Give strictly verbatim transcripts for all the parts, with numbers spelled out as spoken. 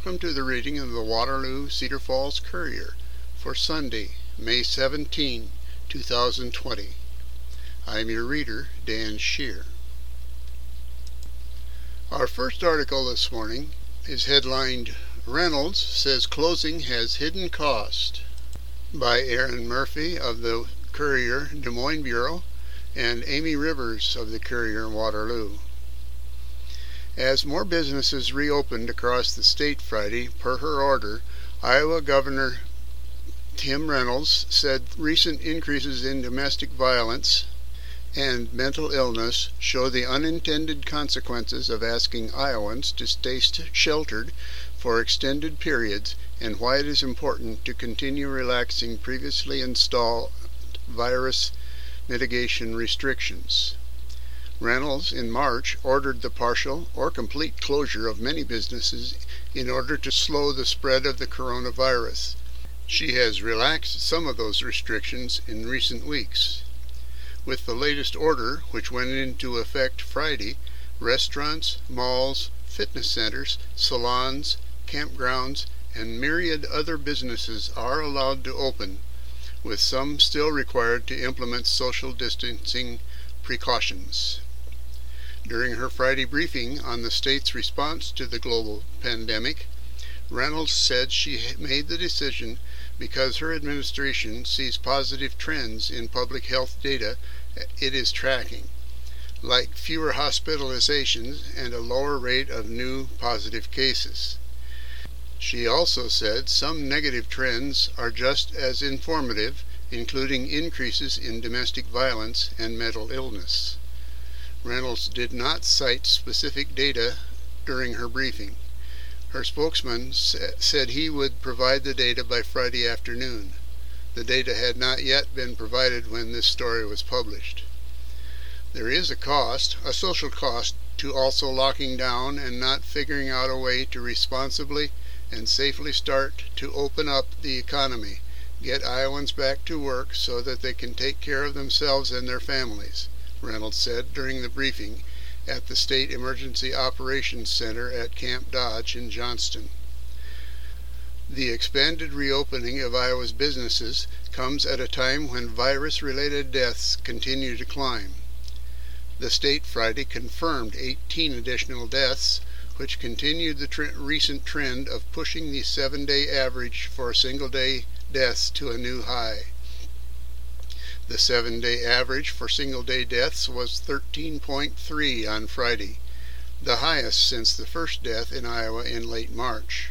Welcome to the reading of the Waterloo Cedar Falls Courier for Sunday, May seventeenth, two thousand twenty. I'm your reader, Dan Shear. Our first article this morning is headlined, Reynolds Says Closing Has Hidden Cost, by Aaron Murphy of the Courier Des Moines Bureau and Amy Rivers of the Courier Waterloo. As more businesses reopened across the state Friday, per her order, Iowa Governor Tim Reynolds said recent increases in domestic violence and mental illness show the unintended consequences of asking Iowans to stay sheltered for extended periods and why it is important to continue relaxing previously installed virus mitigation restrictions. Reynolds, in March, ordered the partial or complete closure of many businesses in order to slow the spread of the coronavirus. She has relaxed some of those restrictions in recent weeks. With the latest order, which went into effect Friday, restaurants, malls, fitness centers, salons, campgrounds, and myriad other businesses are allowed to open, with some still required to implement social distancing precautions. During her Friday briefing on the state's response to the global pandemic, Reynolds said she made the decision because her administration sees positive trends in public health data it is tracking, like fewer hospitalizations and a lower rate of new positive cases. She also said some negative trends are just as informative, including increases in domestic violence and mental illness. Reynolds did not cite specific data during her briefing. Her spokesman sa- said he would provide the data by Friday afternoon. The data had not yet been provided when this story was published. There is a cost, a social cost, to also locking down and not figuring out a way to responsibly and safely start to open up the economy, get Iowans back to work so that they can take care of themselves and their families, Reynolds said during the briefing at the State Emergency Operations Center at Camp Dodge in Johnston. The expanded reopening of Iowa's businesses comes at a time when virus-related deaths continue to climb. The state Friday confirmed eighteen additional deaths, which continued the tre- recent trend of pushing the seven-day average for single-day deaths to a new high. The seven-day average for single-day deaths was thirteen point three on Friday, the highest since the first death in Iowa in late March.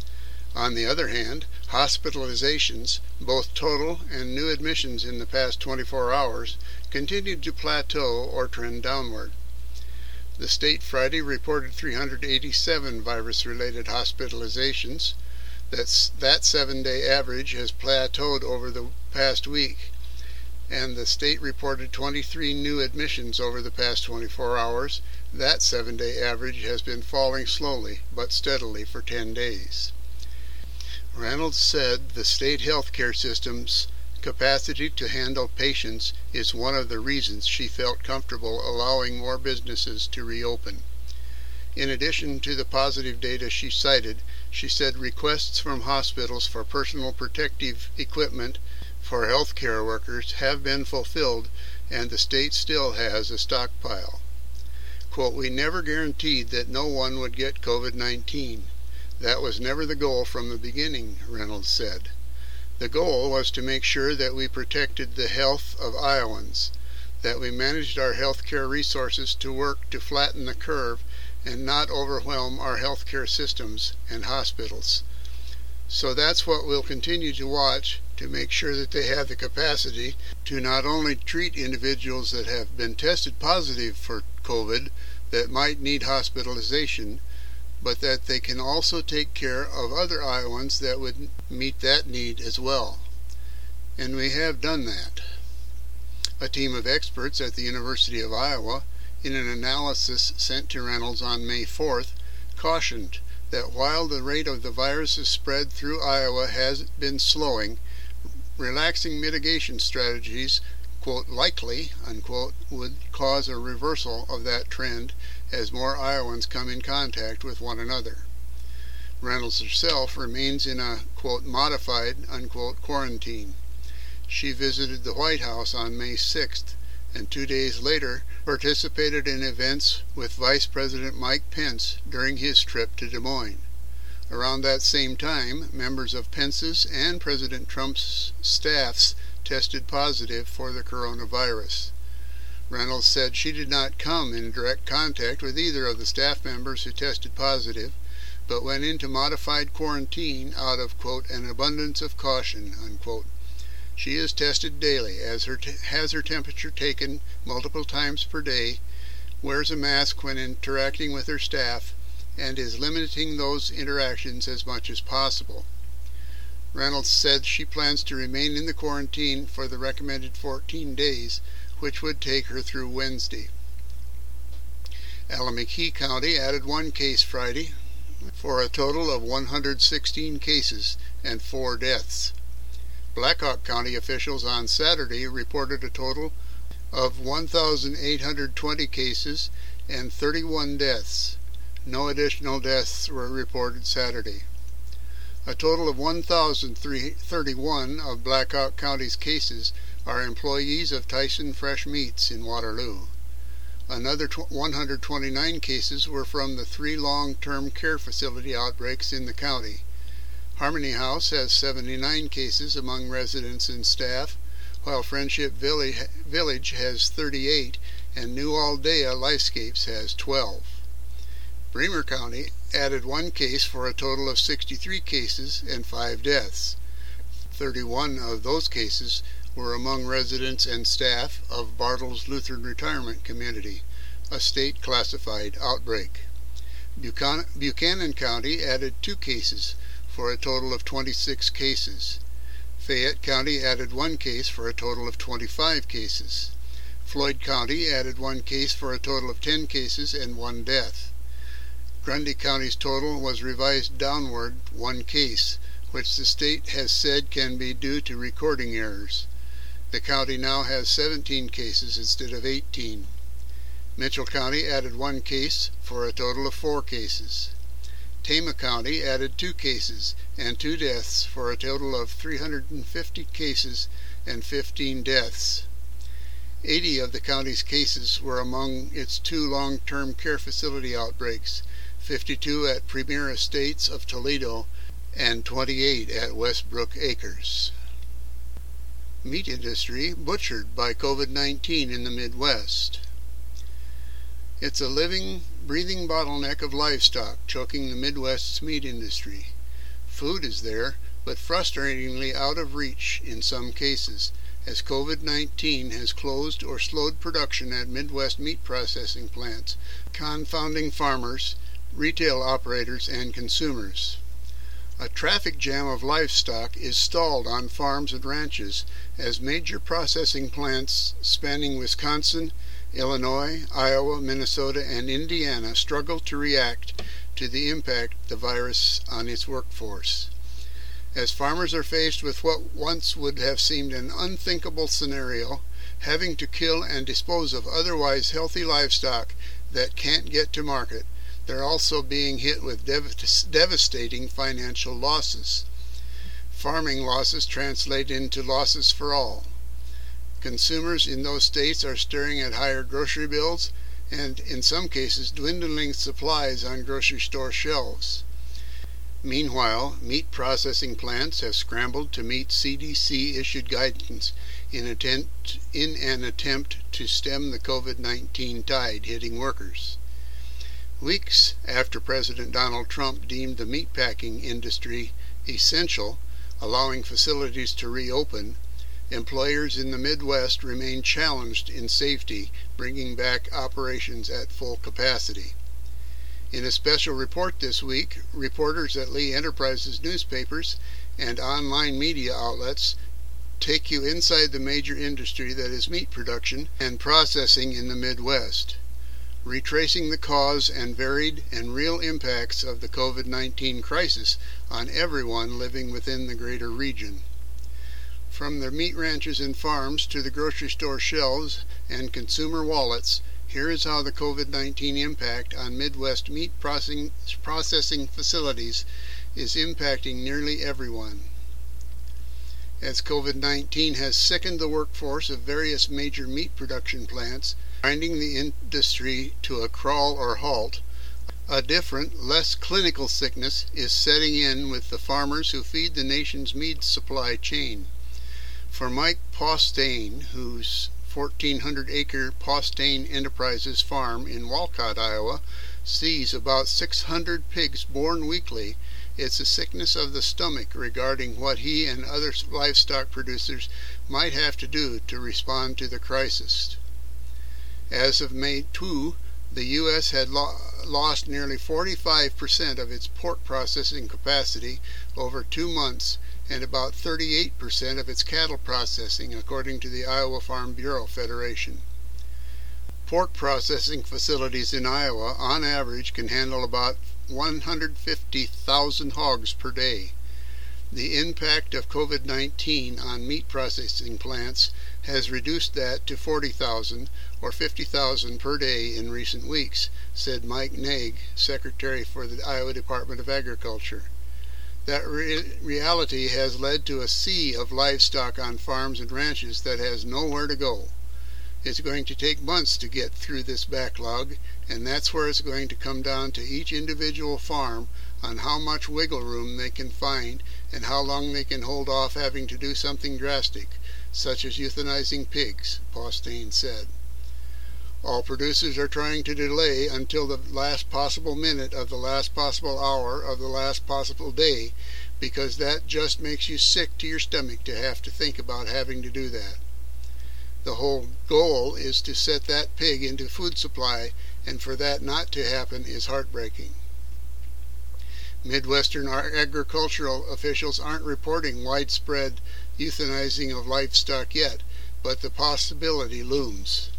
On the other hand, hospitalizations, both total and new admissions in the past twenty-four hours, continued to plateau or trend downward. The state Friday reported three hundred eighty-seven virus-related hospitalizations. That's, that seven-day average has plateaued over the past week, and the state reported twenty-three new admissions over the past twenty-four hours. That seven-day average has been falling slowly but steadily for ten days. Reynolds said the state health care system's capacity to handle patients is one of the reasons she felt comfortable allowing more businesses to reopen. In addition to the positive data she cited, she said requests from hospitals for personal protective equipment for health care workers have been fulfilled, and the state still has a stockpile. Quote, "We never guaranteed that no one would get COVID nineteen. That was never the goal from the beginning," Reynolds said. "The goal was to make sure that we protected the health of Iowans, that we managed our health care resources to work to flatten the curve and not overwhelm our health care systems and hospitals. So that's what we'll continue to watch, to make sure that they have the capacity to not only treat individuals that have been tested positive for COVID that might need hospitalization, but that they can also take care of other Iowans that would meet that need as well." And we have done that. A team of experts at the University of Iowa, in an analysis sent to Reynolds on May fourth, cautioned that while the rate of the virus's spread through Iowa has been slowing, relaxing mitigation strategies, quote, likely, unquote, would cause a reversal of that trend as more Iowans come in contact with one another. Reynolds herself remains in a, quote, modified, unquote, quarantine. She visited the White House on May sixth and two days later participated in events with Vice President Mike Pence during his trip to Des Moines. Around that same time, members of Pence's and President Trump's staffs tested positive for the coronavirus. Reynolds said she did not come in direct contact with either of the staff members who tested positive, but went into modified quarantine out of, quote, an abundance of caution, unquote. She is tested daily, as her t- has her temperature taken multiple times per day, wears a mask when interacting with her staff, and is limiting those interactions as much as possible. Reynolds said she plans to remain in the quarantine for the recommended fourteen days, which would take her through Wednesday. Alameda County added one case Friday, for a total of one hundred sixteen cases and four deaths. Blackhawk County officials on Saturday reported a total of one thousand eight hundred twenty cases and thirty-one deaths. No additional deaths were reported Saturday. A total of one thousand thirty-one of Blackhawk County's cases are employees of Tyson Fresh Meats in Waterloo. Another one hundred twenty-nine cases were from the three long-term care facility outbreaks in the county. Harmony House has seventy-nine cases among residents and staff, while Friendship Village has thirty-eight and New Aldea Lifescapes has twelve. Bremer County added one case for a total of sixty-three cases and five deaths. thirty-one of those cases were among residents and staff of Bartles Lutheran Retirement Community, a state-classified outbreak. Buchanan, Buchanan County added two cases for a total of twenty-six cases. Fayette County added one case for a total of twenty-five cases. Floyd County added one case for a total of ten cases and one death. Grundy County's total was revised downward one case, which the state has said can be due to recording errors. The county now has seventeen cases instead of eighteen. Mitchell County added one case for a total of four cases. Tama County added two cases and two deaths for a total of three hundred fifty cases and fifteen deaths. eighty of the county's cases were among its two long-term care facility outbreaks, fifty-two at Premier Estates of Toledo and twenty-eight at Westbrook Acres. Meat industry butchered by COVID nineteen in the Midwest. It's a living, breathing bottleneck of livestock choking the Midwest's meat industry. Food is there, but frustratingly out of reach in some cases, as COVID nineteen has closed or slowed production at Midwest meat processing plants, confounding farmers, retail operators, and consumers. A traffic jam of livestock is stalled on farms and ranches as major processing plants spanning Wisconsin, Illinois, Iowa, Minnesota, and Indiana struggle to react to the impact of the virus on its workforce. As farmers are faced with what once would have seemed an unthinkable scenario, having to kill and dispose of otherwise healthy livestock that can't get to market, they're also being hit with dev- devastating financial losses. Farming losses translate into losses for all. Consumers in those states are staring at higher grocery bills and, in some cases, dwindling supplies on grocery store shelves. Meanwhile, meat processing plants have scrambled to meet C D C-issued guidance in, attempt, in an attempt to stem the COVID nineteen tide hitting workers. Weeks after President Donald Trump deemed the meatpacking industry essential, allowing facilities to reopen, employers in the Midwest remain challenged in safety, bringing back operations at full capacity. In a special report this week, reporters at Lee Enterprises newspapers and online media outlets take you inside the major industry that is meat production and processing in the Midwest, retracing the cause and varied and real impacts of the COVID nineteen crisis on everyone living within the greater region. From the meat ranches and farms to the grocery store shelves and consumer wallets, Here is how the COVID nineteen impact on Midwest meat processing, processing facilities is impacting nearly everyone. As COVID nineteen has sickened the workforce of various major meat production plants, grinding the industry to a crawl or halt, a different, less clinical sickness is setting in with the farmers who feed the nation's meat supply chain. For Mike Postain, whose fourteen hundred acre Postain Enterprises farm in Walcott, Iowa, sees about six hundred pigs born weekly, it's a sickness of the stomach regarding what he and other livestock producers might have to do to respond to the crisis. As of May second, the U S had lo- lost nearly forty-five percent of its pork processing capacity over two months and about thirty-eight percent of its cattle processing, according to the Iowa Farm Bureau Federation. Pork processing facilities in Iowa, on average, can handle about one hundred fifty thousand hogs per day. The impact of COVID nineteen on meat processing plants has reduced that to forty thousand or fifty thousand per day in recent weeks, said Mike Naig, Secretary for the Iowa Department of Agriculture. That re- reality has led to a sea of livestock on farms and ranches that has nowhere to go. It's going to take months to get through this backlog, and that's where it's going to come down to each individual farm on how much wiggle room they can find and how long they can hold off having to do something drastic, such as euthanizing pigs, Postain said. All producers are trying to delay until the last possible minute of the last possible hour of the last possible day, because that just makes you sick to your stomach to have to think about having to do that. The whole goal is to set that pig into food supply, and for that not to happen is heartbreaking. Midwestern agricultural officials aren't reporting widespread euthanizing of livestock yet, but the possibility looms.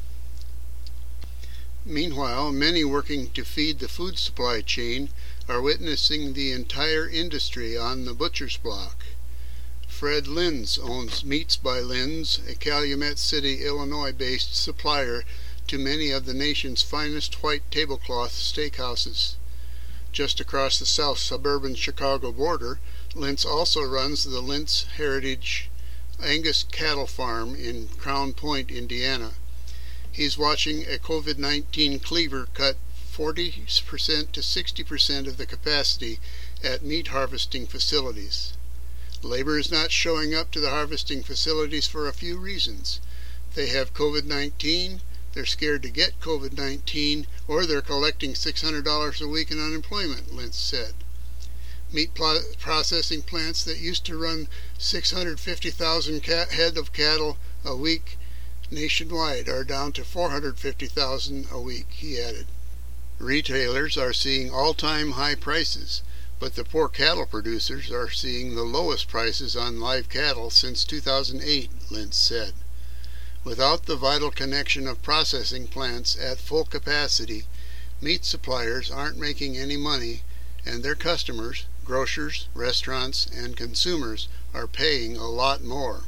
Meanwhile, many working to feed the food supply chain are witnessing the entire industry on the butcher's block. Fred Linz owns Meats by Linz, a Calumet City, Illinois-based supplier to many of the nation's finest white tablecloth steakhouses. Just across the south suburban Chicago border, Linz also runs the Linz Heritage Angus Cattle Farm in Crown Point, Indiana. He's watching a COVID nineteen cleaver cut forty percent to sixty percent of the capacity at meat harvesting facilities. Labor is not showing up to the harvesting facilities for a few reasons. They have COVID nineteen, they're scared to get COVID nineteen, or they're collecting six hundred dollars a week in unemployment, Lentz said. Meat pl- processing plants that used to run six hundred fifty thousand cat- head of cattle a week nationwide are down to four hundred fifty thousand a week, he added. Retailers are seeing all-time high prices, but the poor cattle producers are seeing the lowest prices on live cattle since two thousand eight, Lentz said. Without the vital connection of processing plants at full capacity, meat suppliers aren't making any money, and their customers, grocers, restaurants, and consumers, are paying a lot more.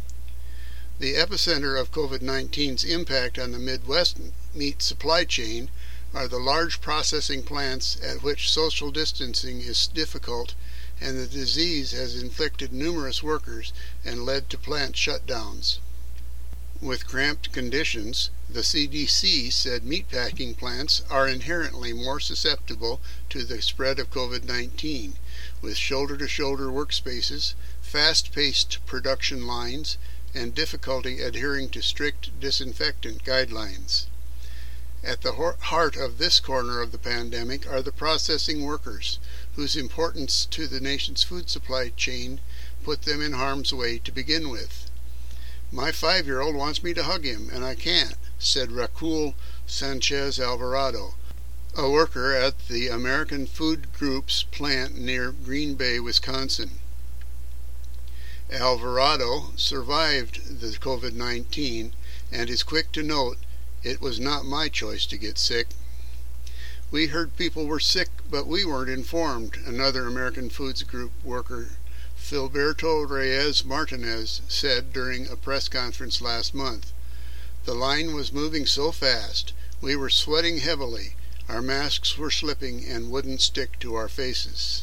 The epicenter of COVID nineteen's impact on the Midwest meat supply chain are the large processing plants at which social distancing is difficult, and the disease has inflicted numerous workers and led to plant shutdowns. With cramped conditions, the C D C said meatpacking plants are inherently more susceptible to the spread of COVID nineteen, with shoulder-to-shoulder workspaces, fast-paced production lines, and difficulty adhering to strict disinfectant guidelines. At the heart of this corner of the pandemic are the processing workers, whose importance to the nation's food supply chain put them in harm's way to begin with. My five-year-old wants me to hug him, and I can't, said Raquel Sanchez Alvarado, a worker at the American Food Group's plant near Green Bay, Wisconsin. Alvarado survived the COVID nineteen and is quick to note, "It was not my choice to get sick." "We heard people were sick, but we weren't informed," another American Foods Group worker, Filberto Reyes Martinez, said during a press conference last month. "The line was moving so fast, We were sweating heavily. Our masks were slipping and wouldn't stick to our faces.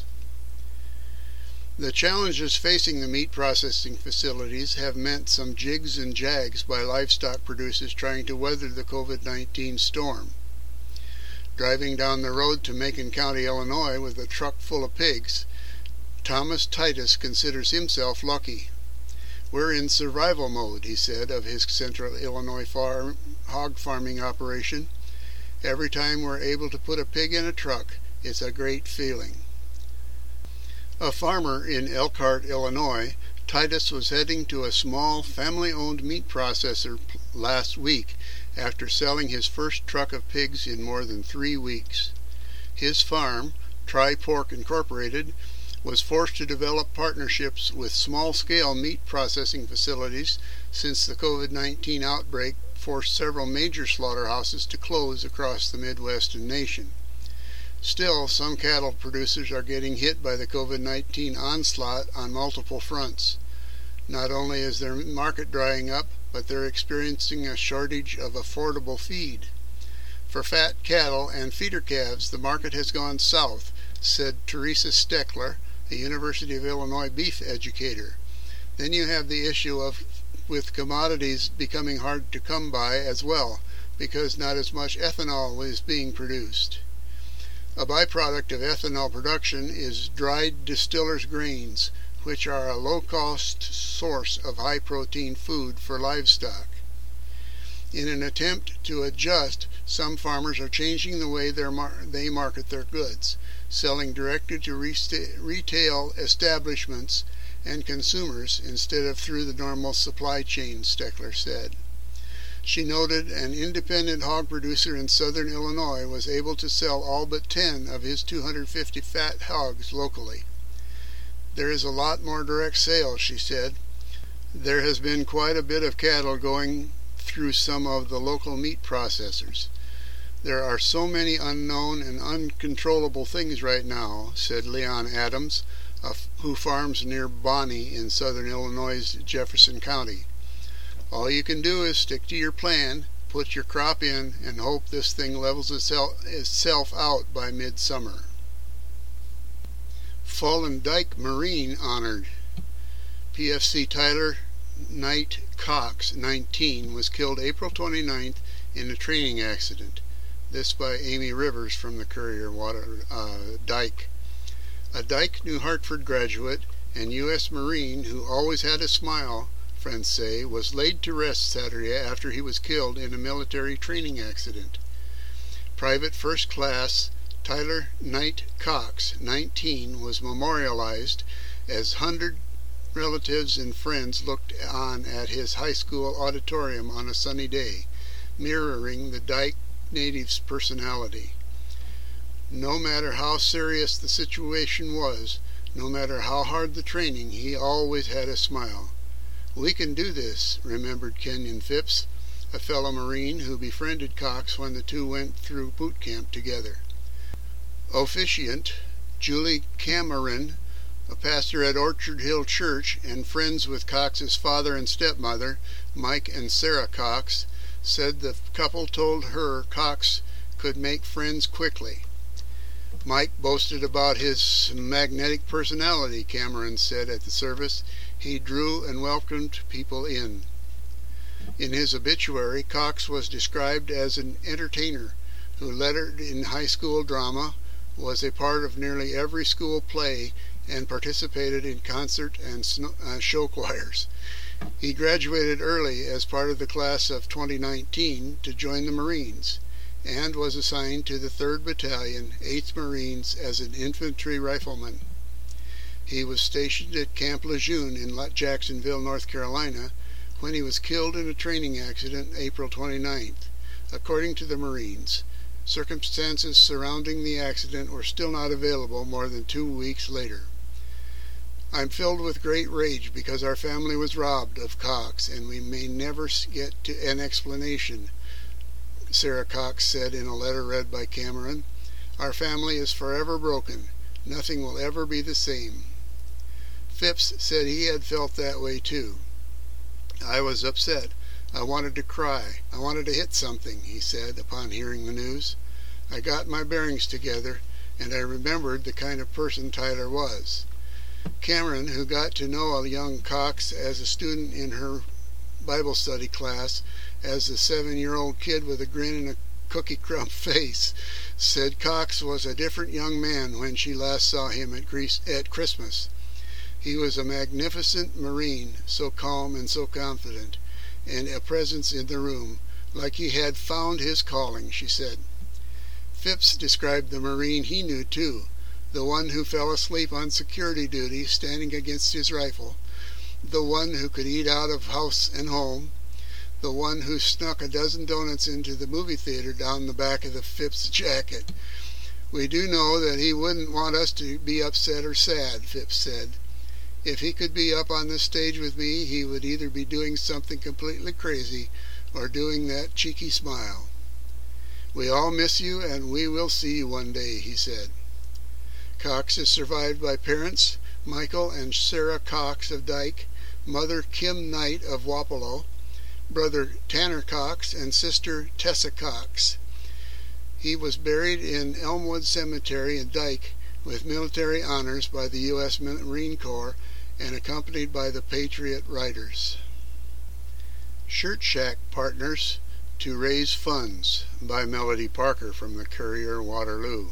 The challenges facing the meat processing facilities have meant some jigs and jags by livestock producers trying to weather the COVID nineteen storm. Driving down the road to Macon County, Illinois with a truck full of pigs, Thomas Titus considers himself lucky. "We're in survival mode," he said of his central Illinois farm, hog farming operation. "Every time we're able to put a pig in a truck, it's a great feeling." A farmer in Elkhart, Illinois, Titus was heading to a small family-owned meat processor last week after selling his first truck of pigs in more than three weeks. His farm, Tri Pork Incorporated, was forced to develop partnerships with small-scale meat processing facilities since the COVID nineteen outbreak forced several major slaughterhouses to close across the Midwestern nation. Still, some cattle producers are getting hit by the COVID nineteen onslaught on multiple fronts. Not only is their market drying up, but they're experiencing a shortage of affordable feed. For fat cattle and feeder calves, the market has gone south, said Teresa Steckler, a University of Illinois beef educator. Then you have the issue of with commodities becoming hard to come by as well, because not as much ethanol is being produced. A byproduct of ethanol production is dried distillers' grains, which are a low-cost source of high-protein food for livestock. In an attempt to adjust, some farmers are changing the way mar- they market their goods, selling directly to resta- retail establishments and consumers instead of through the normal supply chain, Steckler said. She noted an independent hog producer in southern Illinois was able to sell all but ten of his two hundred fifty fat hogs locally. "There is a lot more direct sales," she said. "There has been quite a bit of cattle going through some of the local meat processors. There are so many unknown and uncontrollable things right now," said Leon Adams, who farms near Bonney in southern Illinois' Jefferson County. "All you can do is stick to your plan, put your crop in, and hope this thing levels itself out by midsummer." Fallen Dyke Marine honored. P F C Tyler Knight Cox, nineteen, was killed April twenty-ninth in a training accident. This by Amy Rivers from the Courier Water uh, Dyke. A Dyke, New Hartford graduate and U S Marine who always had a smile, friends say, was laid to rest Saturday after he was killed in a military training accident. Private First Class Tyler Knight Cox, nineteen, was memorialized as hundred relatives and friends looked on at his high school auditorium on a sunny day, mirroring the Dyke native's personality. No matter how serious the situation was, no matter how hard the training, he always had a smile. "We can do this," remembered Kenyon Phipps, a fellow Marine who befriended Cox when the two went through boot camp together. Officiant Julie Cameron, a pastor at Orchard Hill Church and friends with Cox's father and stepmother, Mike and Sarah Cox, said the couple told her Cox could make friends quickly. "Mike boasted about his magnetic personality," Cameron said at the service. "He drew and welcomed people in." In his obituary, Cox was described as an entertainer who lettered in high school drama, was a part of nearly every school play, and participated in concert and snow, uh, show choirs. He graduated early as part of the class of twenty nineteen to join the Marines, and was assigned to the third Battalion, eighth Marines, as an infantry rifleman. He was stationed at Camp Lejeune in Jacksonville, North Carolina, when he was killed in a training accident April twenty-ninth. According to the Marines, circumstances surrounding the accident were still not available more than two weeks later. "I'm filled with great rage because our family was robbed of Cox, and we may never get to an explanation," Sarah Cox said in a letter read by Cameron. "Our family is forever broken. Nothing will ever be the same." Phipps said he had felt that way too. "I was upset. I wanted to cry. I wanted to hit something, he said upon hearing the news. I got my bearings together, and I remembered the kind of person Tyler was. Cameron, who got to know a young Cox as a student in her Bible study class as a seven-year-old kid with a grin and a cookie crumb face, said Cox was a different young man when she last saw him at, Greece, at Christmas. He was a magnificent Marine, so calm and so confident, and a presence in the room, like he had found his calling, she said. Phipps described the Marine he knew too, the one who fell asleep on security duty standing against his rifle, the one who could eat out of house and home, the one who snuck a dozen donuts into the movie theater down the back of the Phipps jacket. We do know that he wouldn't want us to be upset or sad, Phipps said. If he could be up on the stage with me, he would either be doing something completely crazy or doing that cheeky smile. We all miss you, and we will see you one day, he said. Cox is survived by parents, Michael and Sarah Cox of Dyke, mother Kim Knight of Wapello, brother Tanner Cox, and sister Tessa Cox. He was buried in Elmwood Cemetery in Dyke with military honors by the U S Marine Corps and accompanied by the Patriot Riders. Shirt Shack partners to raise funds, by Melody Parker from the Courier, Waterloo.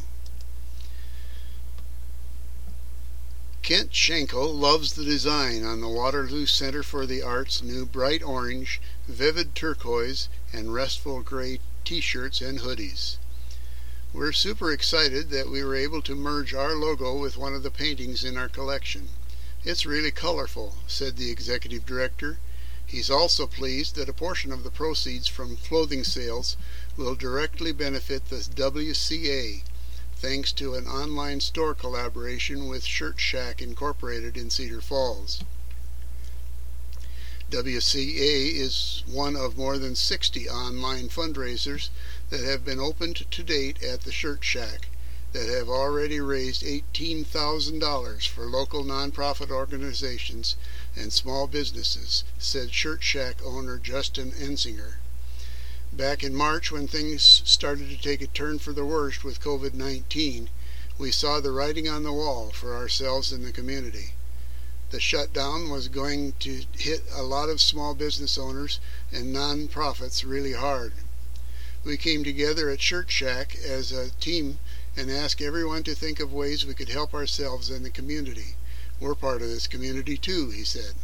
Kent Schenkel loves the design on the Waterloo Center for the Arts' new bright orange, vivid turquoise, and restful gray t-shirts and hoodies. We're super excited that we were able to merge our logo with one of the paintings in our collection. It's really colorful, said the executive director. He's also pleased that a portion of the proceeds from clothing sales will directly benefit the W C A, thanks to an online store collaboration with Shirt Shack Incorporated in Cedar Falls. W C A is one of more than sixty online fundraisers that have been opened to date at the Shirt Shack that have already raised eighteen thousand dollars for local nonprofit organizations and small businesses, said Shirt Shack owner Justin Ensinger. Back in March, when things started to take a turn for the worst with COVID nineteen, we saw the writing on the wall for ourselves and the community. The shutdown was going to hit a lot of small business owners and non-profits really hard. We came together at Shirt Shack as a team and asked everyone to think of ways we could help ourselves and the community. We're part of this community too, he said.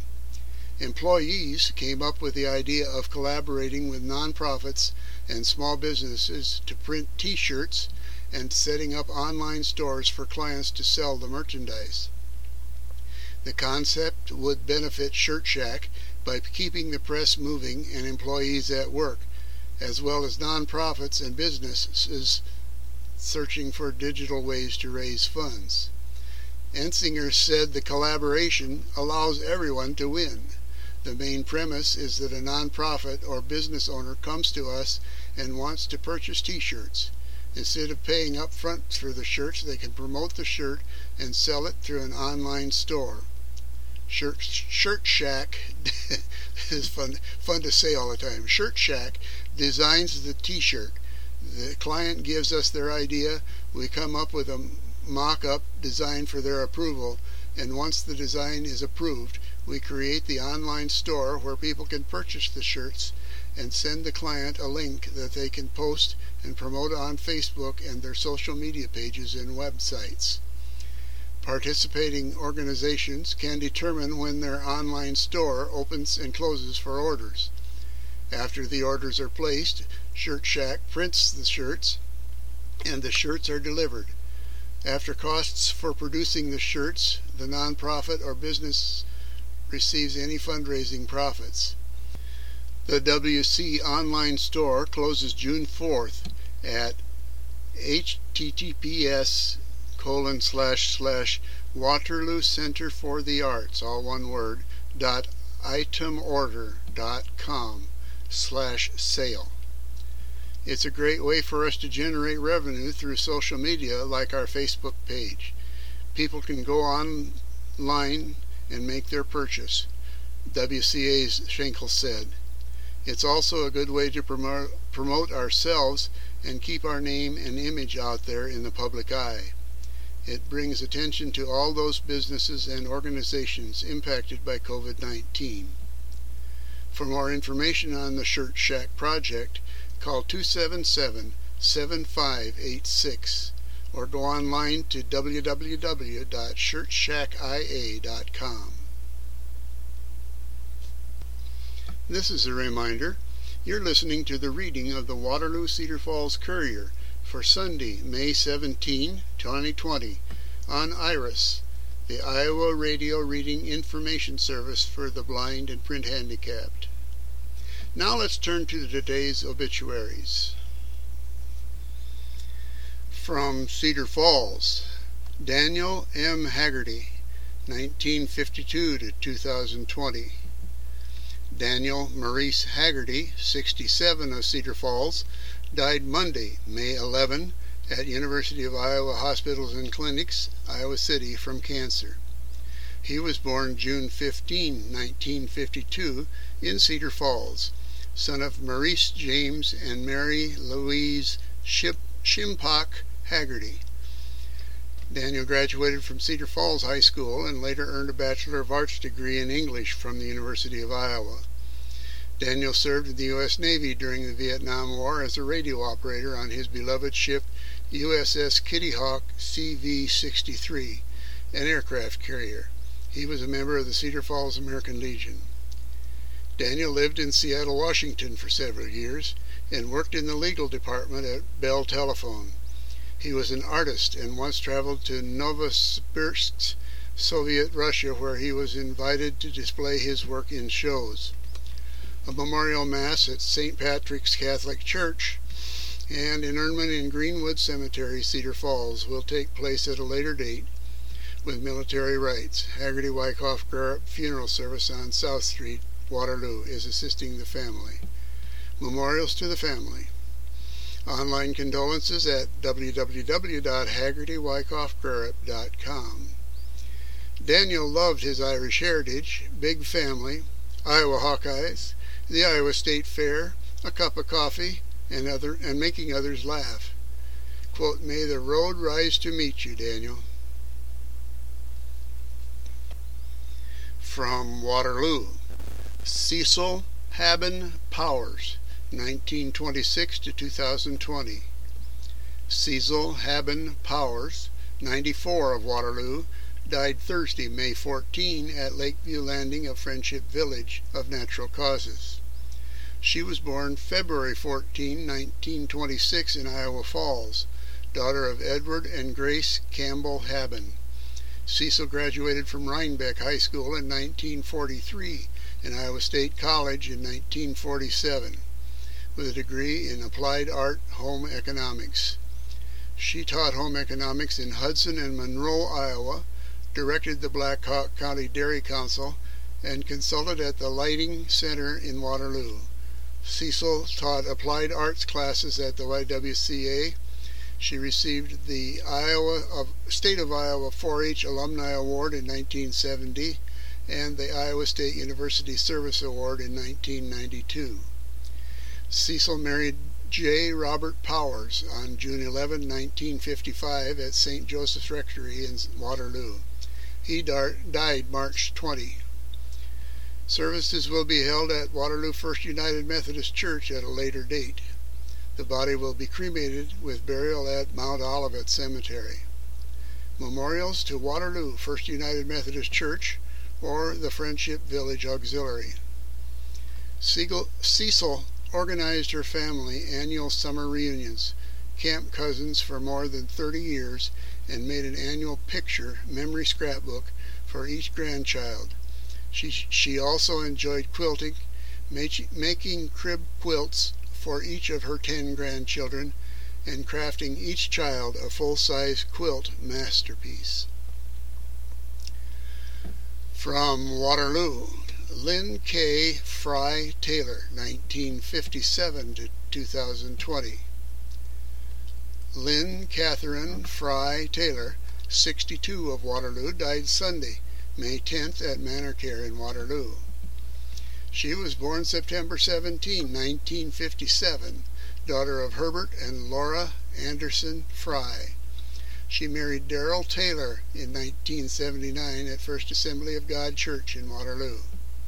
Employees came up with the idea of collaborating with nonprofits and small businesses to print t-shirts and setting up online stores for clients to sell the merchandise. The concept would benefit Shirt Shack by keeping the press moving and employees at work, as well as nonprofits and businesses searching for digital ways to raise funds. Ensinger said the collaboration allows everyone to win. The main premise is that a nonprofit or business owner comes to us and wants to purchase t-shirts. Instead of paying up front for the shirts, they can promote the shirt and sell it through an online store. Shirt, Shirt Shack is fun, fun to say all the time. Shirt Shack designs the t-shirt. The client gives us their idea. We come up with a mock-up design for their approval, and once the design is approved, we create the online store where people can purchase the shirts and send the client a link that they can post and promote on Facebook and their social media pages and websites. Participating organizations can determine when their online store opens and closes for orders. After the orders are placed, Shirt Shack prints the shirts and the shirts are delivered. After costs for producing the shirts, the nonprofit or business receives any fundraising profits. The W C online store closes June fourth at https colon slash slash Waterloo Center for the Arts, all one word, dot itemorder dot com slash sale. It's a great way for us to generate revenue through social media like our Facebook page. People can go online and make their purchase, W C A's Schenkel said. It's also a good way to promote, promote ourselves and keep our name and image out there in the public eye. It brings attention to all those businesses and organizations impacted by COVID nineteen. For more information on the Shirt Shack project, call two seven seven, seven five eight six or go online to w w w dot shirt shack i a dot com. This is a reminder. You're listening to the reading of the Waterloo Cedar Falls Courier for Sunday, May seventeenth, twenty twenty, on IRIS, the Iowa Radio Reading Information Service for the Blind and Print Handicapped. Now let's turn to today's obituaries. From Cedar Falls, Daniel M. Haggerty, nineteen fifty-two to two thousand twenty. Daniel Maurice Haggerty, sixty-seven, of Cedar Falls, died Monday, May eleventh, at University of Iowa Hospitals and Clinics, Iowa City, from cancer. He was born June fifteenth, nineteen fifty-two, in Cedar Falls, son of Maurice James and Mary Louise Ship, Shimpock Haggerty. Daniel graduated from Cedar Falls High School and later earned a Bachelor of Arts degree in English from the University of Iowa. Daniel served in the U S Navy during the Vietnam War as a radio operator on his beloved ship U S S Kitty Hawk C V sixty-three, an aircraft carrier. He was a member of the Cedar Falls American Legion. Daniel lived in Seattle, Washington for several years and worked in the legal department at Bell Telephone. He was an artist and once traveled to Novosibirsk, Soviet Russia, where he was invited to display his work in shows. A memorial mass at Saint Patrick's Catholic Church and interment in Greenwood Cemetery, Cedar Falls, will take place at a later date with military rites. Haggerty Wyckoff Garrett Funeral Service on South Street, Waterloo, is assisting the family. Memorials to the family. Online condolences at w w w dot haggerty wyckoff garrett dot com. Daniel loved his Irish heritage, big family, Iowa Hawkeyes, the Iowa State Fair, a cup of coffee, and other and making others laugh. Quote, "May the road rise to meet you, Daniel." From Waterloo, Cecil Haben Powers, nineteen twenty-six to two thousand twenty. Cecil Haben Powers, ninety-four, of Waterloo, died Thursday, May fourteenth, at Lakeview Landing of Friendship Village of natural causes. She was born February fourteenth, nineteen twenty-six, in Iowa Falls, daughter of Edward and Grace Campbell Haben. Cecil graduated from Rhinebeck High School in nineteen forty-three and Iowa State College in nineteen forty-seven, with a degree in Applied Art Home Economics. She taught home economics in Hudson and Monroe, Iowa, directed the Black Hawk County Dairy Council, and consulted at the Lighting Center in Waterloo. Cecil taught applied arts classes at the Y W C A. She received the Iowa of, State of Iowa four H Alumni Award in nineteen seventy and the Iowa State University Service Award in nineteen ninety-two. Cecil married J. Robert Powers on June eleventh, nineteen fifty-five, at Saint Joseph's Rectory in Waterloo. He died March twentieth. Services will be held at Waterloo First United Methodist Church at a later date. The body will be cremated with burial at Mount Olivet Cemetery. Memorials to Waterloo First United Methodist Church or the Friendship Village Auxiliary. Cecil organized her family annual summer reunions, Camp Cousins, for more than thirty years, and made an annual picture memory scrapbook for each grandchild. She, she also enjoyed quilting, making crib quilts for each of her ten grandchildren, and crafting each child a full-size quilt masterpiece. From Waterloo, Lynn K. Fry Taylor, nineteen fifty-seven to two thousand twenty. Lynn Catherine Fry Taylor, sixty-two, of Waterloo, died Sunday, May tenth, at Manor Care in Waterloo. She was born September seventeenth, nineteen fifty-seven, daughter of Herbert and Laura Anderson Fry. She married Darrell Taylor in nineteen seventy-nine at First Assembly of God Church in Waterloo.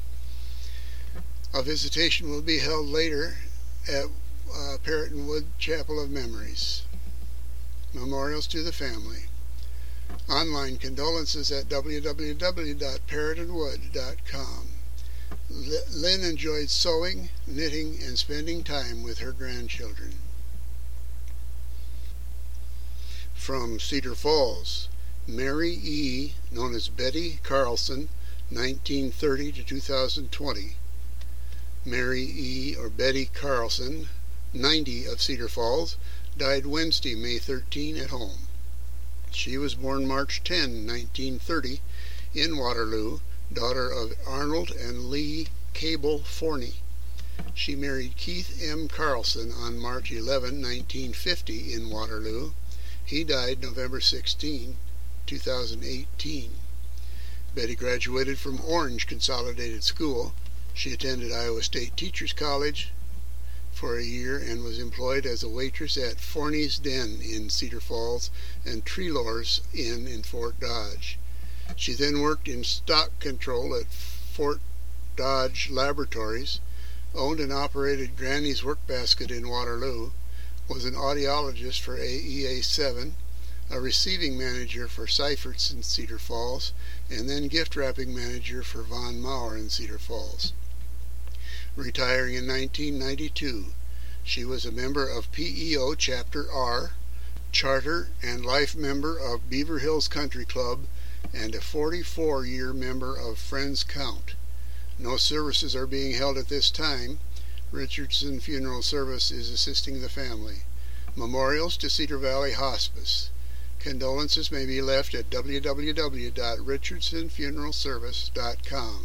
A visitation will be held later at uh, Perrotton Wood Chapel of Memories. Memorials to the family. Online condolences at w w w dot perrotton wood dot com. Lynn enjoyed sewing, knitting, and spending time with her grandchildren. From Cedar Falls, Mary E., known as Betty Carlson, nineteen thirty to two thousand twenty. Mary E., or Betty Carlson, ninety, of Cedar Falls, died Wednesday, May thirteenth, at home. She was born March tenth, nineteen thirty, in Waterloo, daughter of Arnold and Lee Cable Forney. She married Keith M. Carlson on March eleventh, nineteen fifty, in Waterloo. He died November sixteenth, two thousand eighteen. Betty graduated from Orange Consolidated School. She attended Iowa State Teachers College for a year and was employed as a waitress at Forney's Den in Cedar Falls and Treloar's Inn in Fort Dodge. She then worked in stock control at Fort Dodge Laboratories, owned and operated Granny's Workbasket in Waterloo, was an audiologist for A E A seven, a receiving manager for Seifert's in Cedar Falls, and then gift wrapping manager for Von Mauer in Cedar Falls. Retiring in nineteen ninety-two, she was a member of P E O Chapter R, charter and life member of Beaver Hills Country Club, and a forty-four-year member of Friends Count. No services are being held at this time. Richardson Funeral Service is assisting the family. Memorials to Cedar Valley Hospice. Condolences may be left at w w w dot richardson funeral service dot com.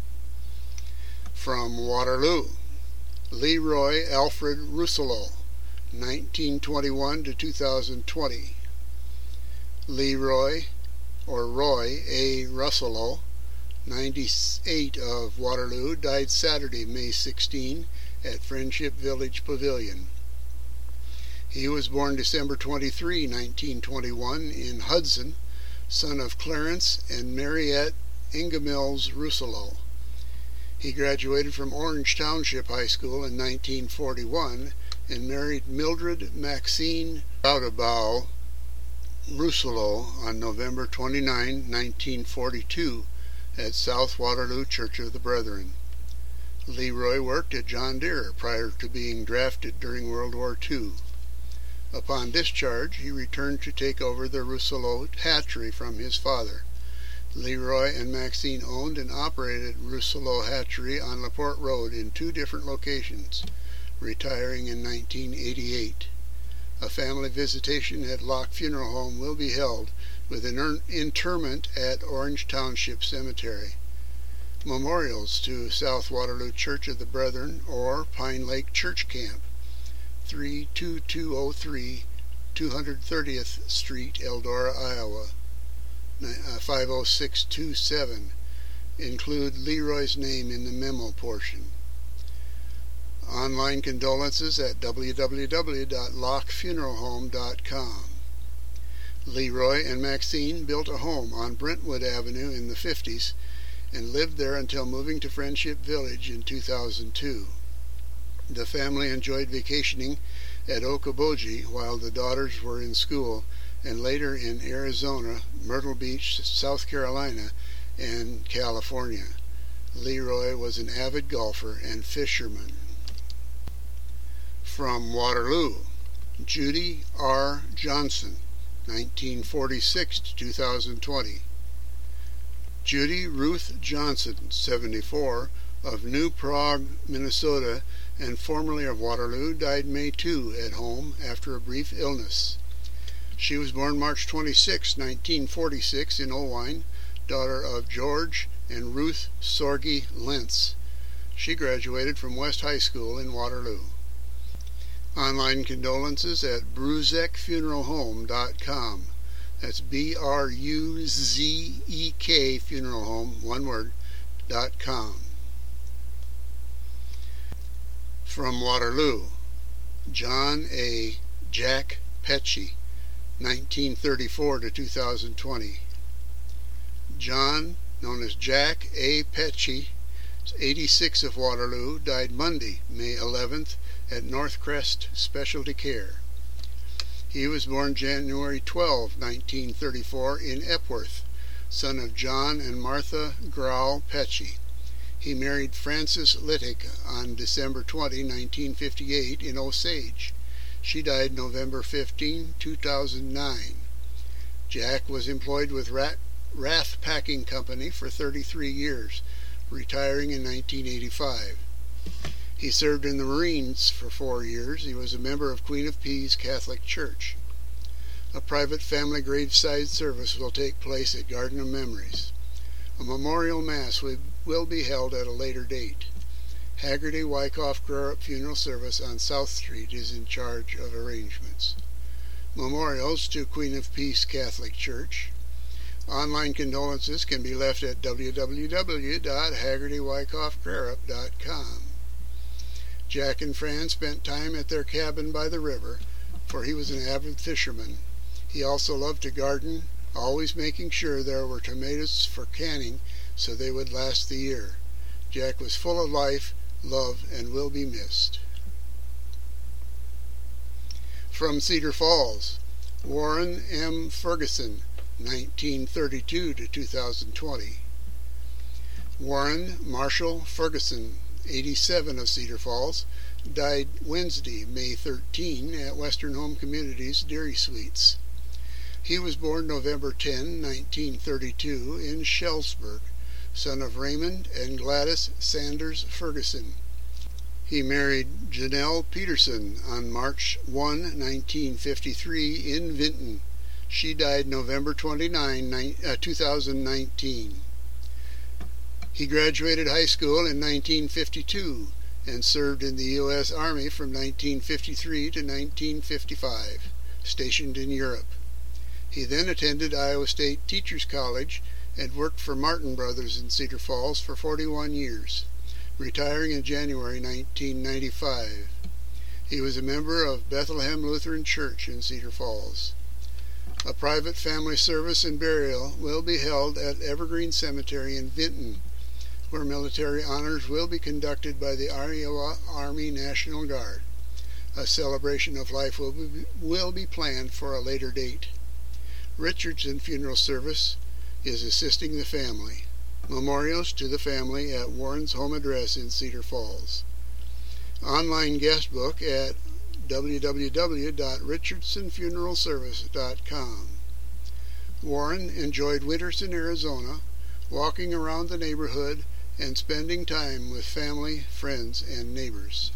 From Waterloo, Leroy Alfred Russello, nineteen twenty-one to two thousand twenty. Leroy, or Roy A. Russello, ninety-eight, of Waterloo, died Saturday, May sixteenth, at Friendship Village Pavilion. He was born December twenty-third, nineteen twenty-one, in Hudson, son of Clarence and Mariette Ingemills Russello. He graduated from Orange Township High School in nineteen forty-one and married Mildred Maxine Baudabau Russello on November twenty-ninth, nineteen forty-two, at South Waterloo Church of the Brethren. Leroy worked at John Deere prior to being drafted during World War Two. Upon discharge, he returned to take over the Russello hatchery from his father. Leroy and Maxine owned and operated Russello Hatchery on LaPorte Road in two different locations, retiring in nineteen eighty-eight. A family visitation at Locke Funeral Home will be held with an interment at Orange Township Cemetery. Memorials to South Waterloo Church of the Brethren or Pine Lake Church Camp, three two two oh three two hundred thirtieth Street, Eldora, Iowa, five oh six two seven. Include Leroy's name in the memo portion. Online condolences at w w w dot locke funeral home dot com. Leroy and Maxine built a home on Brentwood Avenue in the fifties and lived there until moving to Friendship Village in two thousand two. The family enjoyed vacationing at Okoboji while the daughters were in school, and later in Arizona, Myrtle Beach, South Carolina, and California. Leroy was an avid golfer and fisherman. From Waterloo, Judy R. Johnson, nineteen forty-six to two thousand twenty. Judy Ruth Johnson, seventy-four, of New Prague, Minnesota, and formerly of Waterloo, died May second at home after a brief illness. She was born March twenty-sixth, nineteen forty-six, in Owine, daughter of George and Ruth Sorge Lentz. She graduated from West High School in Waterloo. Online condolences at bruzek funeral home dot com. That's B R U Z E K Funeral Home, one word, dot com. From Waterloo, John A. Jack Petchy, nineteen thirty-four to two thousand twenty. John, known as Jack A. Petchy, eighty-six, of Waterloo, died Monday, May eleventh, at Northcrest Specialty Care. He was born January twelfth, nineteen thirty-four, in Epworth, son of John and Martha Growl Petchy. He married Frances Littick on December twentieth, nineteen fifty-eight, in Osage. She died November fifteenth, two thousand nine. Jack was employed with Rat Rath Packing Company for thirty-three years, retiring in nineteen eighty-five. He served in the Marines for four years. He was a member of Queen of Peace Catholic Church. A private family graveside service will take place at Garden of Memories. A memorial mass will be held at a later date. Haggerty Wyckoff Grurup Funeral Service on South Street is in charge of arrangements. Memorials to Queen of Peace Catholic Church. Online condolences can be left at w w w dot haggerty wyckoff grurup dot com. Jack and Fran spent time at their cabin by the river, for he was an avid fisherman. He also loved to garden, always making sure there were tomatoes for canning so they would last the year. Jack was full of life, love, and will be missed. From Cedar Falls, Warren M. Ferguson, nineteen thirty-two to two thousand twenty. Warren Marshall Ferguson, eighty-seven, of Cedar Falls, died Wednesday, May thirteenth, at Western Home Communities, Deary Suites. He was born November tenth, nineteen thirty-two, in Shellsburg, son of Raymond and Gladys Sanders Ferguson. He married Janelle Peterson on March first, nineteen fifty-three, in Vinton. She died November twenty-ninth, two thousand nineteen. He graduated high school in nineteen fifty-two and served in the U S Army from nineteen fifty-three to nineteen fifty-five, stationed in Europe. He then attended Iowa State Teachers College and worked for Martin Brothers in Cedar Falls for forty-one years, retiring in January nineteen ninety-five. He was a member of Bethlehem Lutheran Church in Cedar Falls. A private family service and burial will be held at Evergreen Cemetery in Vinton, where military honors will be conducted by the Iowa Army National Guard. A celebration of life will be, will be planned for a later date. Richardson Funeral Service is assisting the family. Memorials to the family at Warren's home address in Cedar Falls. Online guest book at w w w dot richardson funeral service dot com. Warren enjoyed winters in Arizona, walking around the neighborhood and spending time with family, friends, and neighbors.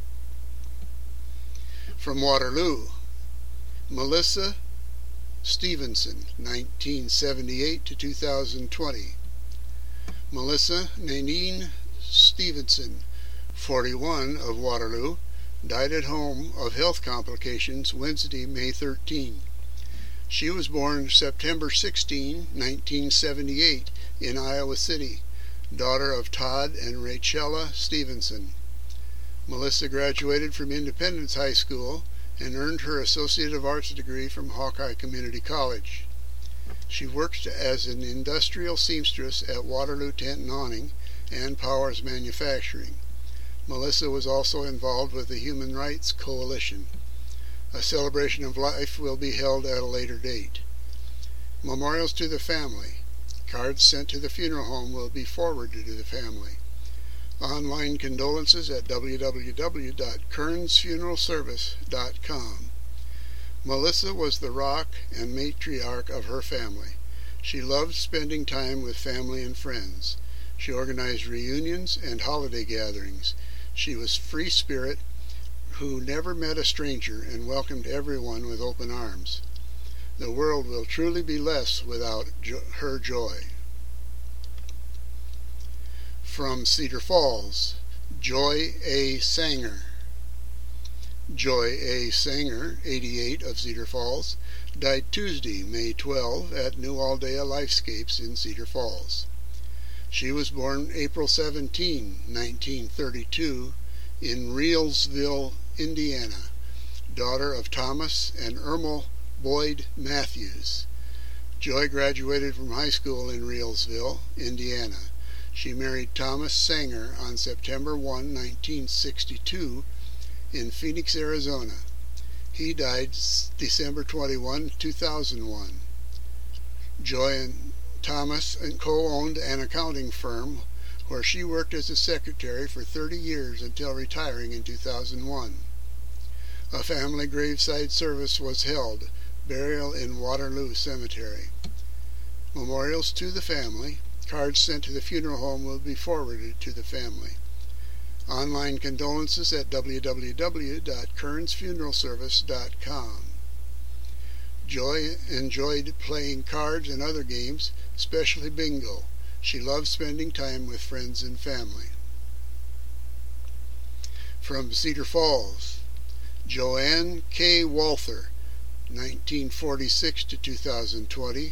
From Waterloo, Melissa Stevenson, nineteen seventy-eight to two thousand twenty. Melissa Nanine Stevenson, forty-one, of Waterloo, died at home of health complications Wednesday, May thirteenth. She was born September sixteenth, nineteen seventy-eight, in Iowa City, daughter of Todd and Rachella Stevenson. Melissa graduated from Independence High School and earned her Associate of Arts degree from Hawkeye Community College. She worked as an industrial seamstress at Waterloo Tent and Awning and Powers Manufacturing. Melissa was also involved with the Human Rights Coalition. A celebration of life will be held at a later date. Memorials to the family. Cards sent to the funeral home will be forwarded to the family. Online condolences at w w w dot kearns funeral service dot com. Melissa was the rock and matriarch of her family. She loved spending time with family and friends. She organized reunions and holiday gatherings. She was a free spirit who never met a stranger and welcomed everyone with open arms. The world will truly be less without jo- her joy. From Cedar Falls, Joy A. Sanger. Joy A. Sanger, eighty-eight, of Cedar Falls, died Tuesday, May twelfth, at New Aldea Lifescapes in Cedar Falls. She was born April seventeenth, nineteen thirty-two, in Reelsville, Indiana, daughter of Thomas and Ermel Boyd Matthews. Joy graduated from high school in Reelsville, Indiana. She married Thomas Sanger on September first, nineteen sixty-two, in Phoenix, Arizona. He died December twenty-first, two thousand one. Joy and Thomas co-owned an accounting firm where she worked as a secretary for thirty years until retiring in two thousand one. A family graveside service was held, burial in Waterloo Cemetery. Memorials to the family. Cards sent to the funeral home will be forwarded to the family. Online condolences at w w w dot kearns funeral service dot com. Joy enjoyed playing cards and other games, especially bingo. She loved spending time with friends and family. From Cedar Falls, Joanne K. Walther, nineteen forty-six to two thousand twenty.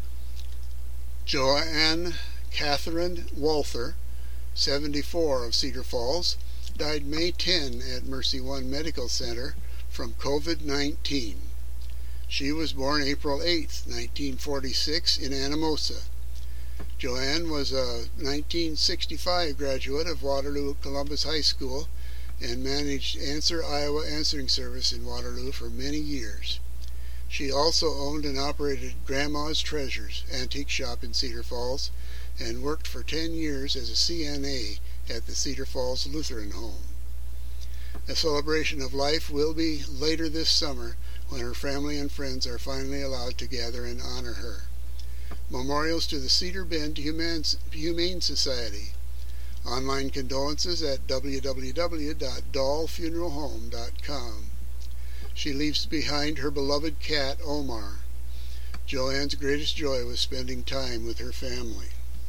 Joanne Catherine Walther, seventy-four, of Cedar Falls, died May tenth at Mercy One Medical Center from COVID nineteen. She was born April eighth, nineteen forty-six, in Anamosa. Joanne was a nineteen sixty-five graduate of Waterloo Columbus High School and managed Answer Iowa Answering Service in Waterloo for many years. She also owned and operated Grandma's Treasures antique shop in Cedar Falls and worked for ten years as a C N A at the Cedar Falls Lutheran Home. A celebration of life will be later this summer when her family and friends are finally allowed to gather and honor her. Memorials to the Cedar Bend Humane Society. Online condolences at w w w dot doll funeral home dot com. She leaves behind her beloved cat, Omar. Joanne's greatest joy was spending time with her family.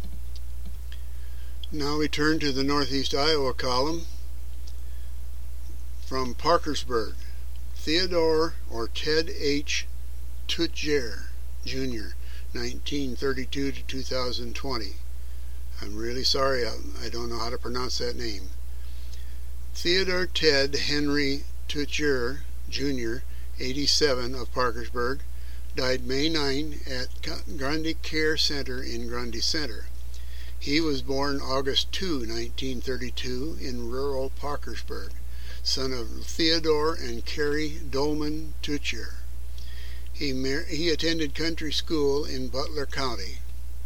Now we turn to the Northeast Iowa column. From Parkersburg, Theodore or Ted H. Tutjer, Junior, nineteen thirty-two to two thousand twenty. I'm really sorry, I don't know how to pronounce that name. Theodore Ted Henry Tutjer, Junior, eighty-seven, of Parkersburg, died May ninth at Grundy Care Center in Grundy Center. He was born August second, nineteen thirty-two, in rural Parkersburg, son of Theodore and Carrie Dolman Tutjer. He, mar- he attended country school in Butler County.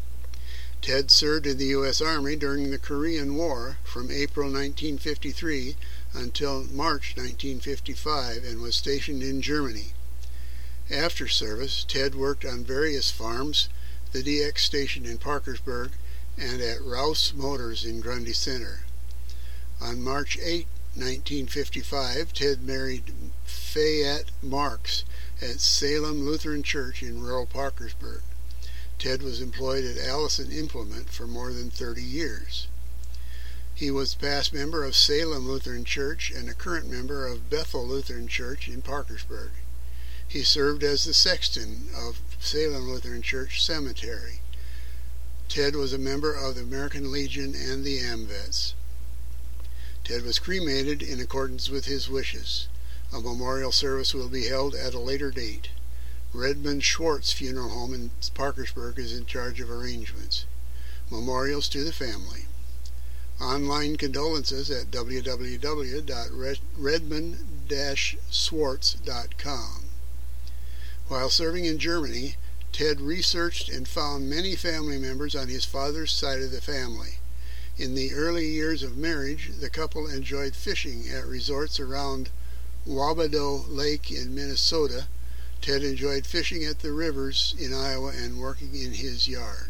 Ted served in the U S Army during the Korean War from April nineteen fifty-three until March nineteen fifty-five and was stationed in Germany. After service, Ted worked on various farms, the D X station in Parkersburg, and at Rouse Motors in Grundy Center. On March eighth, nineteen fifty-five, Ted married Fayette Marks at Salem Lutheran Church in rural Parkersburg. Ted was employed at Allison Implement for more than thirty years. He was past member of Salem Lutheran Church and a current member of Bethel Lutheran Church in Parkersburg. He served as the sexton of Salem Lutheran Church Cemetery. Ted was a member of the American Legion and the AMVETS. Ted was cremated in accordance with his wishes. A memorial service will be held at a later date. Redmond Schwartz Funeral Home in Parkersburg is in charge of arrangements. Memorials to the family. Online condolences at w w w dot redmond dash swartz dot com. While serving in Germany, Ted researched and found many family members on his father's side of the family. In the early years of marriage, the couple enjoyed fishing at resorts around Wabado Lake in Minnesota. Ted enjoyed fishing at the rivers in Iowa and working in his yard.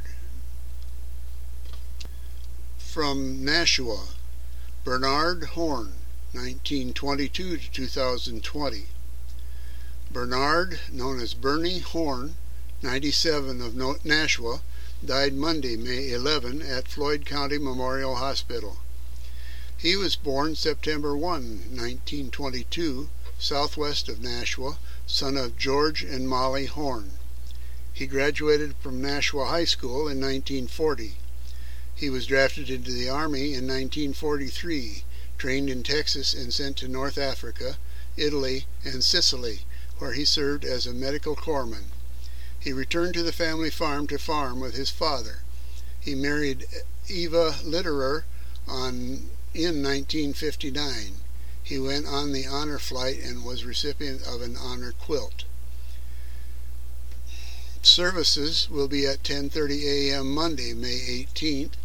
From Nashua, Bernard Horn, nineteen twenty-two to two thousand twenty. Bernard, known as Bernie Horn, ninety-seven, of Nashua, died Monday, May eleventh, at Floyd County Memorial Hospital. He was born September first, nineteen twenty-two, southwest of Nashua, son of George and Molly Horn. He graduated from Nashua High School in nineteen forty. He was drafted into the Army in nineteen forty-three, trained in Texas and sent to North Africa, Italy, and Sicily, where he served as a medical corpsman. He returned to the family farm to farm with his father. He married Eva Litterer on, in nineteen fifty-nine. He went on the honor flight and was recipient of an honor quilt. Services will be at ten thirty a m Monday, May eighteenth,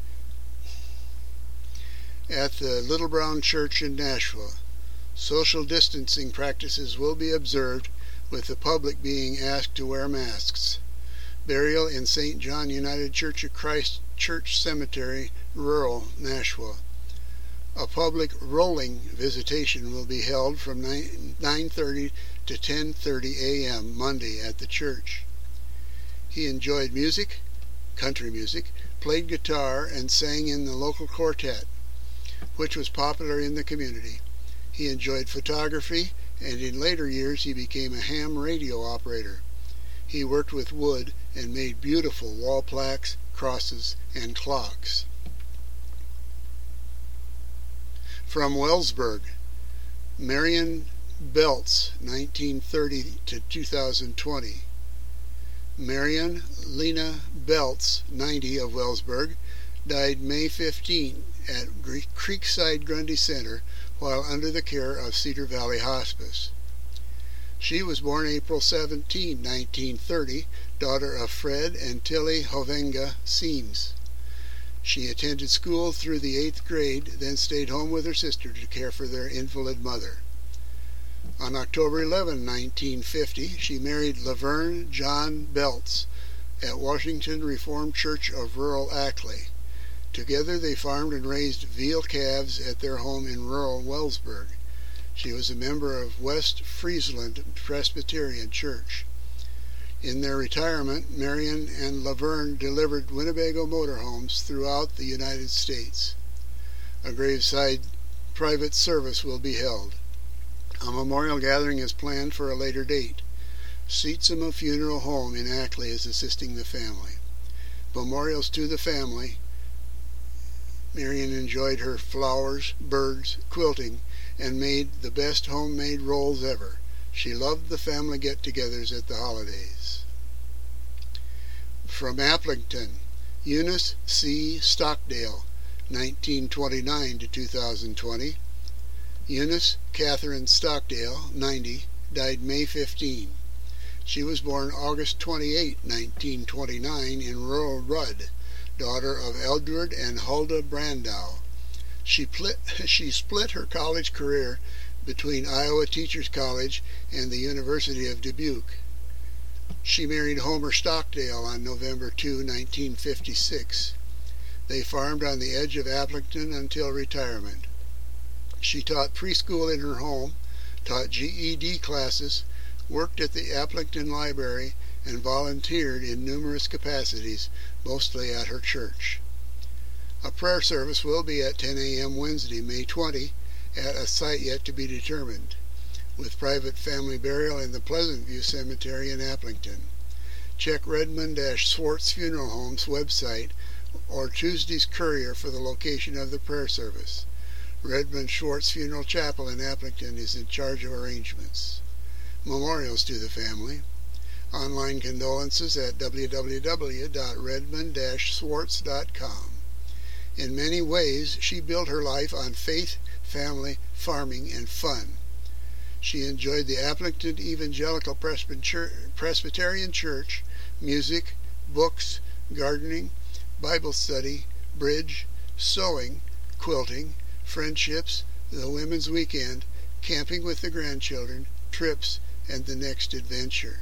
at the Little Brown Church in Nashville. Social distancing practices will be observed, with the public being asked to wear masks. Burial in Saint John United Church of Christ Church Cemetery, rural Nashville. A public rolling visitation will be held from nine thirty to ten thirty a m Monday at the church. He enjoyed music, country music, played guitar, and sang in the local quartet, which was popular in the community. He enjoyed photography, and in later years he became a ham radio operator. He worked with wood and made beautiful wall plaques, crosses, and clocks. From Wellsburg, Marion Belts, nineteen thirty to two thousand twenty. Marion Lena Belts, ninety, of Wellsburg, died May fifteenth at Creekside Grundy Center while under the care of Cedar Valley Hospice. She was born April seventeenth, nineteen thirty, daughter of Fred and Tilly Hovenga Seams. She attended school through the eighth grade, then stayed home with her sister to care for their invalid mother. On October eleventh, nineteen fifty, she married Laverne John Belts at Washington Reformed Church of rural Ackley. Together they farmed and raised veal calves at their home in rural Wellsburg. She was a member of West Friesland Presbyterian Church. In their retirement, Marion and Laverne delivered Winnebago motorhomes throughout the United States. A graveside private service will be held. A memorial gathering is planned for a later date. Seatsuma Funeral Home in Ackley is assisting the family. Memorials to the family. Marion enjoyed her flowers, birds, quilting, and made the best homemade rolls ever. She loved the family get-togethers at the holidays. From Applington, Eunice C. Stockdale, nineteen twenty-nine to two thousand twenty. Eunice Catherine Stockdale, ninety, died May fifteenth. She was born August twenty-eighth, nineteen twenty-nine, in rural Rudd, daughter of Edward and Hulda Brandow. She, plit, she split her college career between Iowa Teachers College and the University of Dubuque. She married Homer Stockdale on November second, nineteen fifty-six. They farmed on the edge of Applington until retirement. She taught preschool in her home, taught G E D classes, worked at the Applington Library, and volunteered in numerous capacities, mostly at her church. A prayer service will be at ten a m Wednesday, May twentieth, at a site yet to be determined, with private family burial in the Pleasant View Cemetery in Applington. Check Redmond-Swartz Funeral Home's website or Tuesday's Courier for the location of the prayer service. Redmond Schwartz Funeral Chapel in Applington is in charge of arrangements. Memorials to the family. Online condolences at w w w dot redmond dash swartz dot com. In many ways, she built her life on faith, family, farming, and fun. She enjoyed the Applington Evangelical Presbyterian Church, music, books, gardening, Bible study, bridge, sewing, quilting, friendships, the women's weekend, camping with the grandchildren, trips, and the next adventure.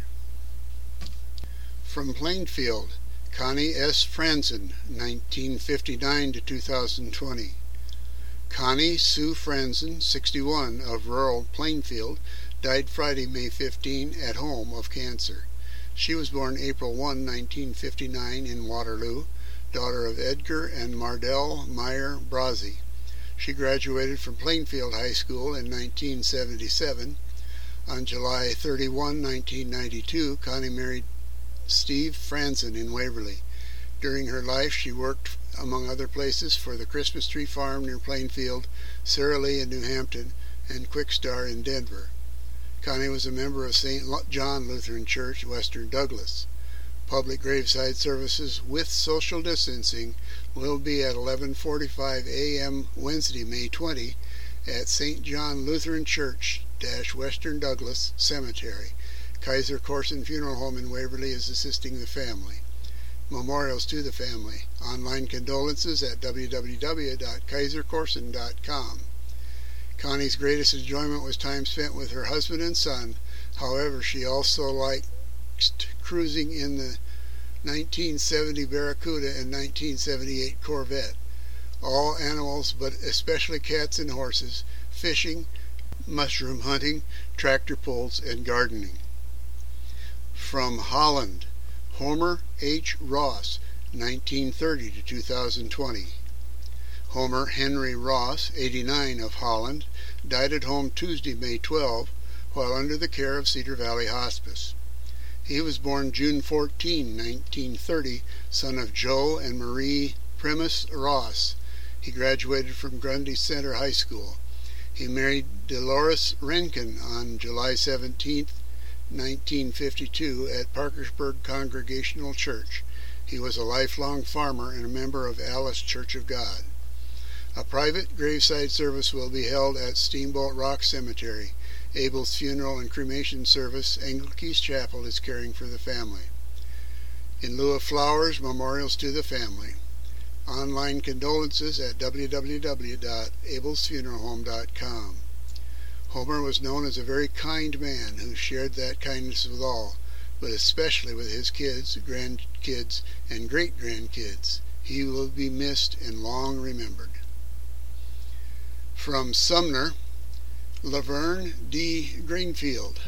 From Plainfield, Connie S. Franzen, nineteen fifty-nine to two thousand twenty. Connie Sue Franzen, sixty-one, of rural Plainfield, died Friday, May fifteenth, at home of cancer. She was born April first, nineteen fifty-nine, in Waterloo, daughter of Edgar and Mardell Meyer Brazzi. She graduated from Plainfield High School in nineteen seventy-seven. On July thirty-first, nineteen ninety-two, Connie married Steve Franzen in Waverly. During her life, she worked among other places, for the Christmas Tree Farm near Plainfield, Sara Lee in New Hampton, and Quick Star in Denver. Connie was a member of Saint John Lutheran Church, Western Douglas. Public graveside services with social distancing will be at eleven forty-five a.m. Wednesday, May twentieth, at Saint John Lutheran Church, Western Douglas Cemetery. Kaiser Corson Funeral Home in Waverly is assisting the family. Memorials to the family. Online condolences at w w w dot kaiser corson dot com. Connie's greatest enjoyment was time spent with her husband and son. However, she also liked cruising in the nineteen seventy Barracuda and nineteen seventy-eight Corvette. All animals, but especially cats and horses, fishing, mushroom hunting, tractor pulls, and gardening. From Holland, Homer H. Ross, nineteen thirty to two thousand twenty. Homer Henry Ross, eighty-nine, of Holland, died at home Tuesday, May twelfth, while under the care of Cedar Valley Hospice. He was born June fourteenth, nineteen thirty, son of Joe and Marie Primus Ross. He graduated from Grundy Center High School. He married Dolores Renken on July seventeenth, nineteen fifty-two, at Parkersburg Congregational Church. He was a lifelong farmer and a member of Alice Church of God. A private graveside service will be held at Steamboat Rock Cemetery. Abel's funeral and cremation service, Engelke's Chapel, is caring for the family. In lieu of flowers, memorials to the family. Online condolences at w w w dot abels funeral home dot com. Homer was known as a very kind man who shared that kindness with all, but especially with his kids, grandkids, and great-grandkids. He will be missed and long remembered. From Sumner, Laverne D. Greenfield.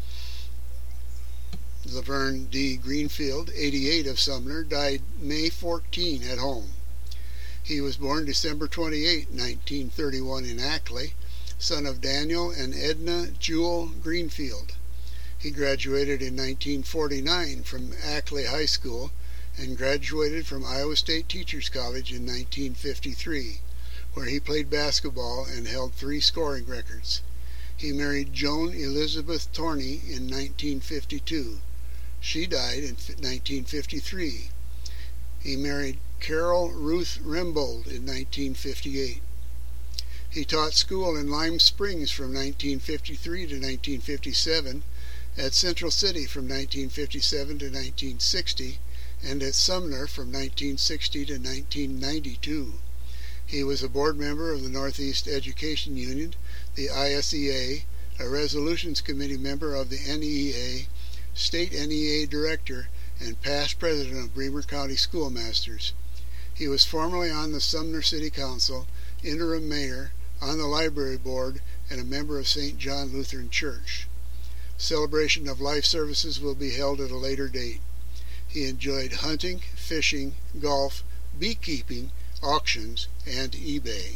Laverne D. Greenfield, eighty-eight, of Sumner, died May fourteenth at home. He was born December twenty-eighth, nineteen thirty-one, in Ackley, son of Daniel and Edna Jewel Greenfield. He graduated in nineteen forty-nine from Ackley High School and graduated from Iowa State Teachers College in nineteen fifty-three, where he played basketball and held three scoring records. He married Joan Elizabeth Torney in nineteen fifty-two. She died in nineteen fifty-three. He married Carol Ruth Rembold in nineteen fifty-eight. He taught school in Lime Springs from nineteen fifty-three to nineteen fifty-seven, at Central City from nineteen fifty-seven to nineteen sixty, and at Sumner from nineteen sixty to nineteen ninety-two. He was a board member of the Northeast Education Union, the I S E A, a Resolutions Committee member of the N E A, State N E A Director, and past president of Bremer County Schoolmasters. He was formerly on the Sumner City Council, interim mayor, on the library board, and a member of Saint John Lutheran Church. Celebration of life services will be held at a later date. He enjoyed hunting, fishing, golf, beekeeping, auctions, and eBay.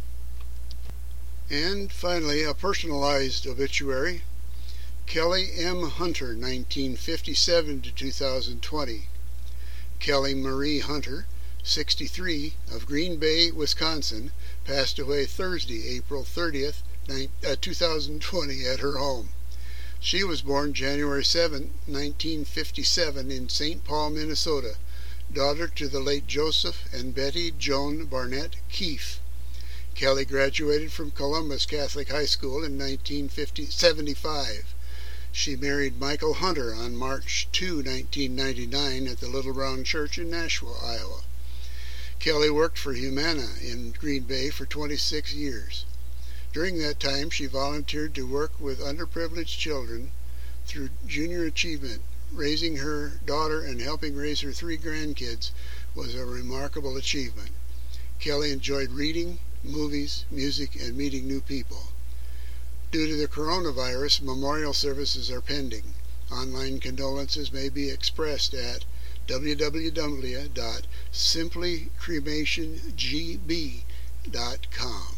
And finally, a personalized obituary. Kelly M. Hunter, nineteen fifty-seven to two thousand twenty. Kelly Marie Hunter, sixty-three, of Green Bay, Wisconsin, passed away Thursday, April thirtieth, two thousand twenty, at her home. She was born January seventh, nineteen fifty-seven, in Saint Paul, Minnesota, daughter to the late Joseph and Betty Joan Barnett Keefe. Kelly graduated from Columbus Catholic High School in nineteen seventy-five. She married Michael Hunter on March second, nineteen ninety-nine, at the Little Brown Church in Nashua, Iowa. Kelly worked for Humana in Green Bay for twenty-six years. During that time, she volunteered to work with underprivileged children through Junior Achievement. Raising her daughter and helping raise her three grandkids was a remarkable achievement. Kelly enjoyed reading, movies, music, and meeting new people. Due to the coronavirus, memorial services are pending. Online condolences may be expressed at w w w dot simply cremation g b dot com.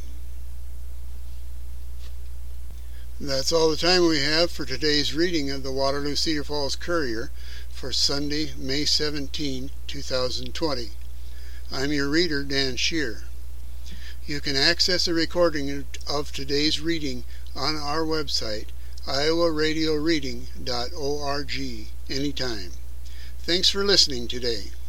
That's all the time we have for today's reading of the Waterloo Cedar Falls Courier for Sunday, May seventeenth, two thousand twenty. I'm your reader, Dan Shear. You can access a recording of today's reading on our website, iowa radio reading dot org, anytime. Thanks for listening today.